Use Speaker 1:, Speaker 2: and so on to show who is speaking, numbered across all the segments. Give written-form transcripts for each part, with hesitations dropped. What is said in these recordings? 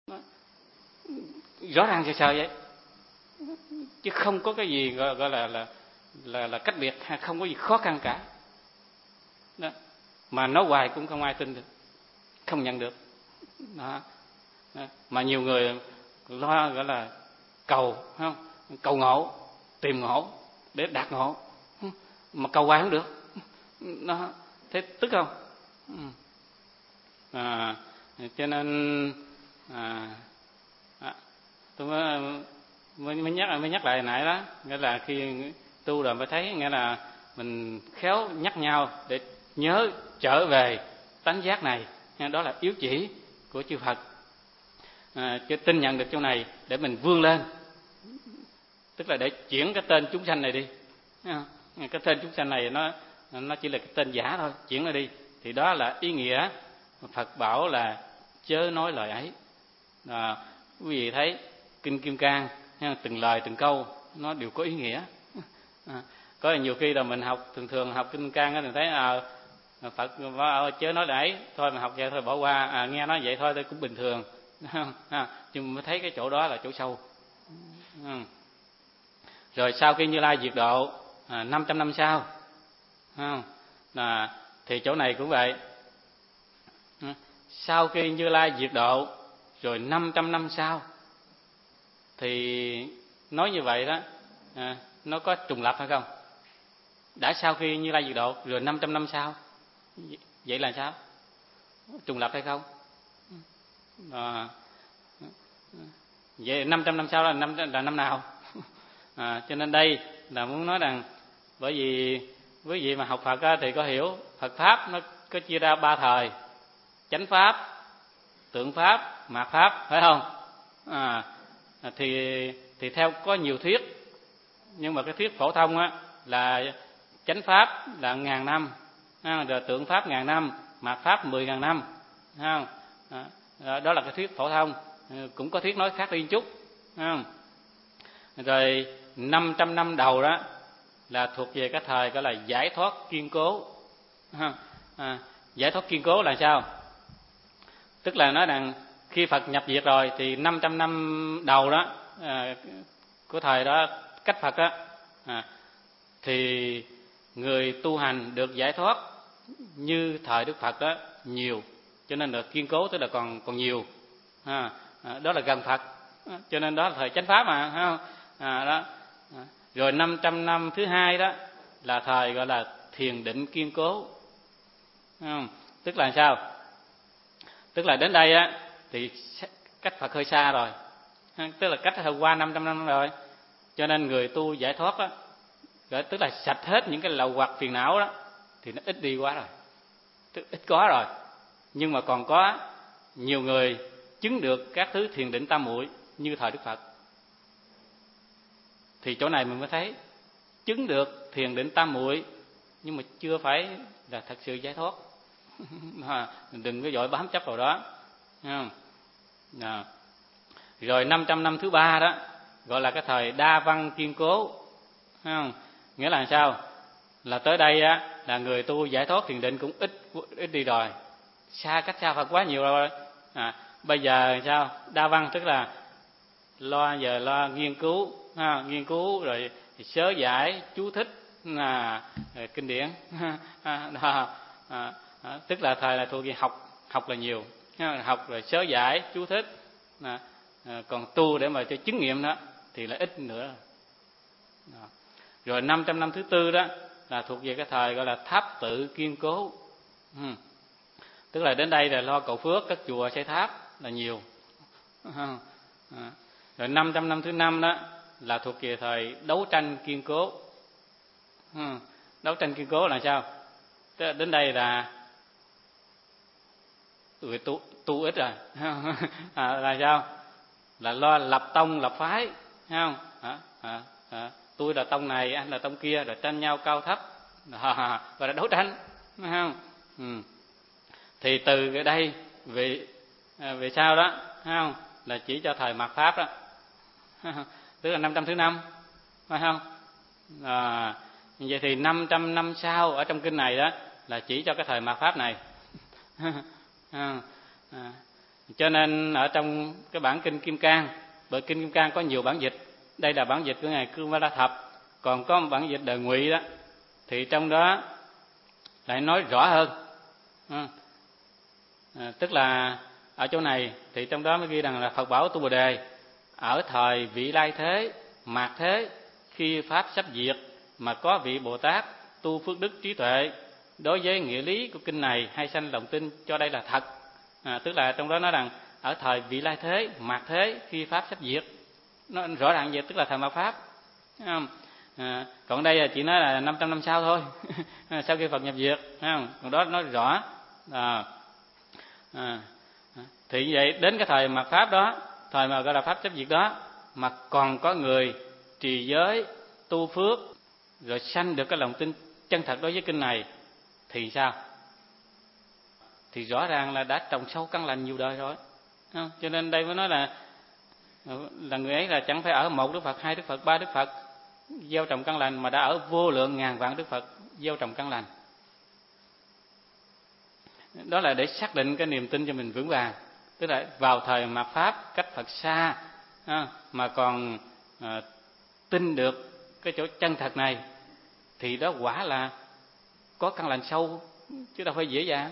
Speaker 1: Rõ ràng sờ sờ vậy, chứ không có cái gì gọi là cách biệt, hay không có gì khó khăn cả. Đó. Mà nói hoài cũng không ai tin được, không nhận được. Đó. Đó. Mà nhiều người lo gọi là cầu, không? Cầu ngộ, tìm ngộ để đạt ngộ, mà cầu hoài không được. Đó. Thế tức không? Cho nên tôi mới nhắc lại nãy đó, nghĩa là khi tu rồi mới thấy, nghĩa là mình khéo nhắc nhau để nhớ trở về tánh giác này. Đó là yếu chỉ của chư Phật. Chứ tin nhận được chỗ này để mình vươn lên, tức là để chuyển cái tên chúng sanh này đi. Cái tên chúng sanh này nó chỉ là cái tên giả thôi, chuyển nó đi. Thì đó là ý nghĩa Phật bảo là chớ nói lời ấy. Quý vị thấy Kinh Kim Cang, từng lời từng câu nó đều có ý nghĩa. Có nhiều khi là mình học, thường học Kinh Kim Cang thì thấy Phật chớ nói lời ấy, thôi mà học vậy thôi bỏ qua, nghe nói vậy thôi cũng bình thường. Nhưng mới thấy cái chỗ đó là chỗ sâu. Rồi sau khi Như Lai diệt độ 500 năm sau, thì chỗ này cũng vậy. Sau khi Như Lai diệt độ rồi 500 năm sau, thì nói như vậy đó, nó có trùng lặp hay không? Đã sau khi Như Lai diệt độ rồi 500 năm sau, vậy là sao? Trùng lặp hay không? Vậy 500 năm sau là năm nào? Cho nên đây là muốn nói rằng, bởi vì quý vị mà học Phật thì có hiểu Phật Pháp nó có chia ra 3 thời: chánh Pháp, tượng Pháp, mạt Pháp, phải không? Thì theo có nhiều thuyết, nhưng mà cái thuyết phổ thông là chánh Pháp là 1000 năm, rồi tượng Pháp 1000 năm, mạt Pháp 10.000 năm. Đó là cái thuyết phổ thông. Cũng có thuyết nói khác đi một chút. Rồi 500 năm đầu đó là thuộc về cái thời gọi là giải thoát kiên cố. Giải thoát kiên cố là sao? Tức là nói rằng khi Phật nhập diệt rồi thì 500 năm đầu đó của thời đó, cách Phật đó, thì người tu hành được giải thoát như thời Đức Phật đó nhiều, cho nên là kiên cố, tức là còn nhiều. Đó là gần Phật, cho nên đó là thời chánh Pháp mà, phải không? Đó. Rồi 500 năm thứ hai đó là thời gọi là thiền định kiên cố. Tức là sao? Tức là đến đây thì cách Phật hơi xa rồi, tức là cách hơi qua 500 năm rồi, cho nên người tu giải thoát đó, tức là sạch hết những cái lậu hoặc phiền não đó, thì nó ít đi quá rồi, ít có rồi. Nhưng mà còn có nhiều người chứng được các thứ thiền định tam muội như thời Đức Phật. Thì chỗ này mình mới thấy chứng được thiền định tam muội nhưng mà chưa phải là thật sự giải thoát. Đừng có vội bám chấp vào đó. Rồi 500 năm thứ ba đó gọi là cái thời đa văn kiên cố. Nghĩa là sao? Là tới đây là người tu giải thoát thiền định cũng ít đi rồi, cách xa Phật quá nhiều rồi. Bây giờ sao? Đa văn tức là lo nghiên cứu rồi sớ giải chú thích kinh điển. Tức là thời là thuộc về học là nhiều, học rồi sớ giải chú thích. Còn tu để mà cho chứng nghiệm đó thì là ít nữa. Rồi 500 năm thứ tư đó là thuộc về cái thời gọi là tháp tự kiên cố. Tức là đến đây là lo cầu phước, cất chùa xây tháp là nhiều. Rồi 500 năm thứ năm đó là thuộc về thời đấu tranh kiên cố. Đấu tranh kiên cố là sao? Đến đây là người tu ít rồi. Là sao? Là lo lập tông lập phái, thấy không? Tôi là tông này, anh là tông kia, rồi tranh nhau cao thấp, gọi là đấu tranh, thấy không? Thì từ cái đây về sau đó, thấy không? Là chỉ cho thời mạt Pháp đó, tức là 500 thứ năm, phải không? Vậy thì 500 năm sau ở trong kinh này đó là chỉ cho cái thời mạt Pháp này. Cho nên ở trong cái bản kinh Kim Cang, bởi kinh Kim Cang có nhiều bản dịch, đây là bản dịch của ngài Cương Va La Thập, còn có một bản dịch Đời Ngụy đó, thì trong đó lại nói rõ hơn. Tức là ở chỗ này thì trong đó mới ghi rằng là Phật bảo Tu Bồ Đề ở thời vị lai thế, mạt thế, khi pháp sắp diệt mà có vị Bồ Tát tu phước đức trí tuệ, đối với nghĩa lý của kinh này hay sanh lòng tin cho đây là thật. Tức là trong đó nói rằng ở thời vị lai thế, mạt thế, khi pháp sắp diệt, nó rõ ràng vậy, tức là thời mạt pháp. Còn đây là chỉ nói là 500 năm sau thôi, sau khi Phật nhập diệt, còn đó nói rõ. Thì như vậy đến cái thời mạt pháp đó, thời mà gọi là pháp sắp diệt đó, mà còn có người trì giới tu phước rồi sanh được cái lòng tin chân thật đối với kinh này thì sao? Thì rõ ràng là đã trồng sâu căn lành nhiều đời rồi. Cho nên đây mới nói là người ấy là chẳng phải ở một Đức Phật, hai Đức Phật, ba Đức Phật gieo trồng căn lành, mà đã ở vô lượng ngàn vạn Đức Phật gieo trồng căn lành. Đó là để xác định cái niềm tin cho mình vững vàng. Tức là vào thời mạt pháp cách Phật xa mà còn tin được cái chỗ chân thật này thì đó quả là có căn lành sâu chứ đâu phải dễ dàng.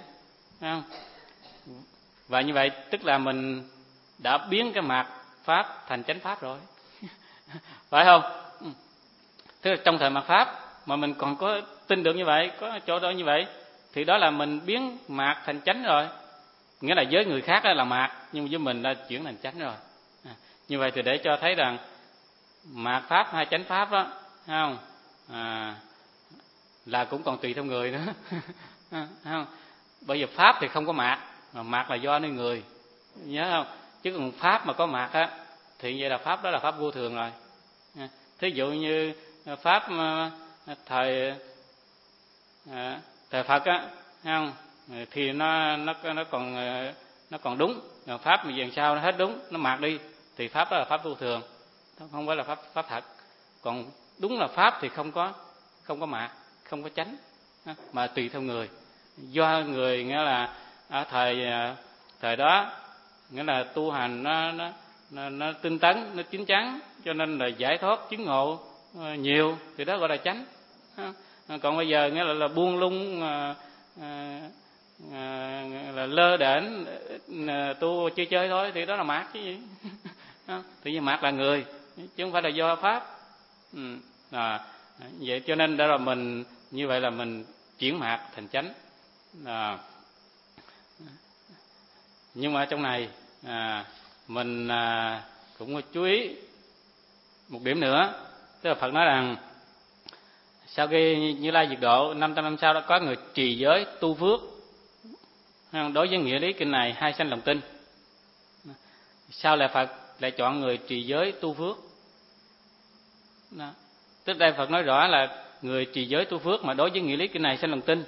Speaker 1: Và như vậy tức là mình đã biến cái mạt pháp thành chánh pháp rồi. Phải không? Tức là trong thời mạt pháp mà mình còn có tin được như vậy, có chỗ đó như vậy, thì đó là mình biến mạt thành chánh rồi. Nghĩa là với người khác là mạt, nhưng mà với mình là chuyển thành chánh rồi. Như vậy thì để cho thấy rằng mạt pháp hay chánh pháp đó, thấy không? Là cũng còn tùy theo người nữa. Không? Bởi vì pháp thì không có mạt, mà mạt là do nơi người, nhớ không? Chứ còn pháp mà có mạt á thì vậy là pháp đó là pháp vô thường rồi. Thí dụ như pháp thời Phật á, thấy không? Thì nó còn đúng, pháp mà dần sau nó hết đúng, nó mạt đi thì pháp đó là pháp vô thường, không phải là pháp thật. Còn đúng là pháp thì không có mạt, không có chánh, mà tùy theo người, do người, nghĩa là ở thời đó nghĩa là tu hành nó tinh tấn, nó chín chắn, cho nên là giải thoát chứng ngộ nhiều thì đó gọi là chánh. Còn bây giờ nghĩa là buông lung, là lơ đễnh, tu chơi thôi thì đó là mạt chứ gì. Thì như mạt là người chứ không phải là do pháp. Vậy cho nên đó là mình như vậy là mình chuyển mạt thành chánh. Nhưng mà trong này mình cũng có chú ý một điểm nữa, tức là Phật nói rằng sau khi Như Lai diệt độ 500 năm sau đó có người trì giới tu phước, đối với nghĩa lý kinh này hai sanh lòng tin. Sao lại Phật lại chọn người trì giới tu phước? Đó. Tức đây Phật nói rõ là người trì giới tu phước mà đối với nghĩa lý kinh này sanh lòng tin.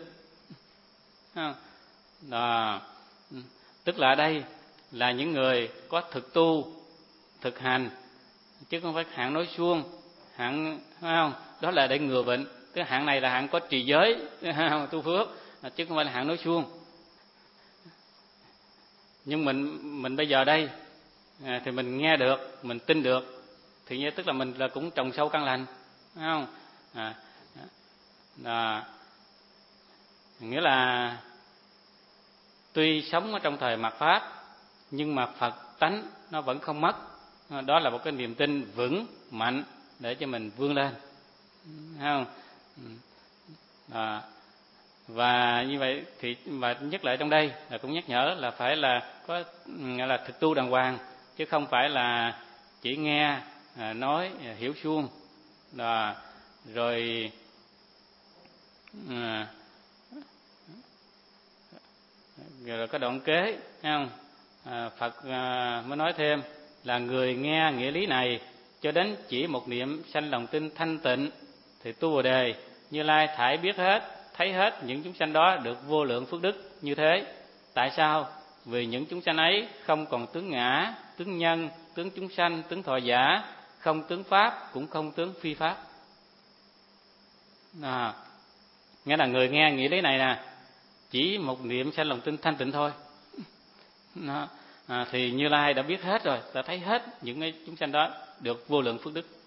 Speaker 1: Đó. Tức là đây là những người có thực tu, thực hành, chứ không phải hạng nói suông, hạng, phải không? Đó là để ngừa bệnh. Cái hạng này là hạng có trì giới tu phước, chứ không phải là hạng nói suông. Nhưng mình bây giờ đây thì mình nghe được, mình tin được, thì như tức là mình là cũng trồng sâu căn lành, phải không? Nghĩa là tuy sống ở trong thời mạt pháp nhưng mà Phật tánh nó vẫn không mất. Đó là một cái niềm tin vững mạnh để cho mình vươn lên, thấy không? Và như vậy thì và nhất lại trong đây là cũng nhắc nhở là phải là có là thực tu đàng hoàng, chứ không phải là chỉ nghe nói hiểu suông rồi có động kế, thấy không? Phật mới nói thêm là người nghe nghĩa lý này cho đến chỉ một niệm sanh lòng tin thanh tịnh thì tu Bồ Đề Như Lai thải biết hết, thấy hết những chúng sanh đó được vô lượng phước đức như thế. Tại sao? Vì những chúng sanh ấy không còn tướng ngã, tướng nhân, tướng chúng sanh, tướng thọ giả, không tướng pháp, cũng không tướng phi pháp. Nghĩa là người nghe nghĩa lý này nè, chỉ một niệm sanh lòng tin thanh tịnh thôi. thì Như Lai đã biết hết rồi, đã thấy hết những cái chúng sanh đó được vô lượng phước đức.